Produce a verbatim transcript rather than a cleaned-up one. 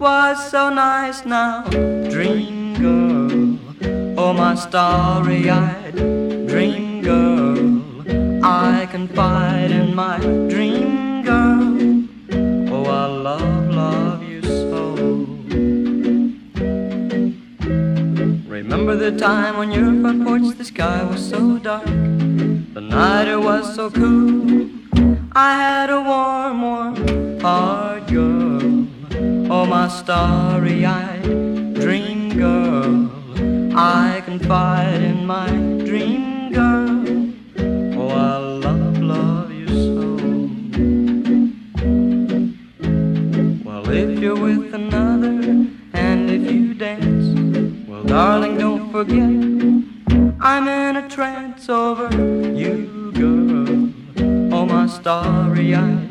was so nice now. Dream girl, oh my starry-eyed dream girl, I confide in my dream girl. Oh, I love, love you so. Remember the time on your front porch the sky was so dark, the night it was so cool. I had a warm, warm heart, girl. Oh, my starry-eyed dream girl, I confide in my dream girl. Oh, I love, love you so. Well, if you're with another and if you dance, well, darling, don't forget I'm in a trance over you, girl. Oh, my starry-eyed